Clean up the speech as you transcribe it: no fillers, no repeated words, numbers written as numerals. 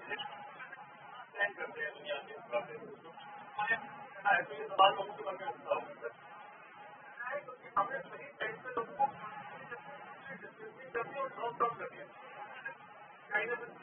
करते हैं दुनिया के तो ये सवाल लोगों के मन में उठता होगा क्योंकि हमने सही टाइम पे लोगों को करती और ड्रॉप डाउन कर दिया कहीं ना